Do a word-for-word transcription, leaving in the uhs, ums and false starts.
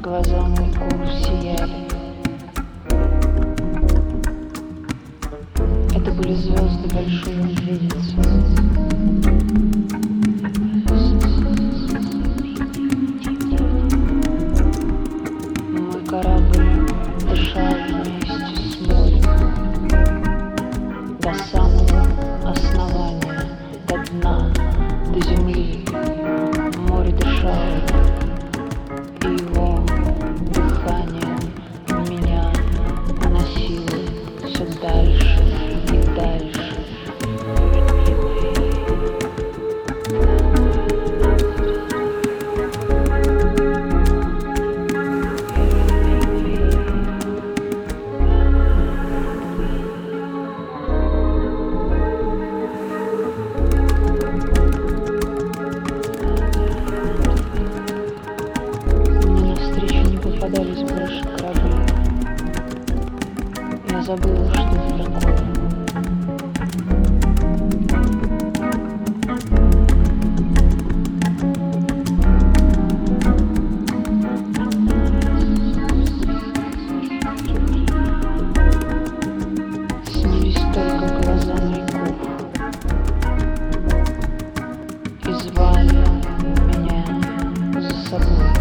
Глаза моряков сияли. Это были звезды большой медведицы. Мой корабль дышал вместе с морем до самого основания, до дна, до земли. Море дышало, и его дыханием меня уносило все дальше и дальше. Попадались больше корабли. Я забыла, что это такое. Снились только глаза моряков и звали меня за собой.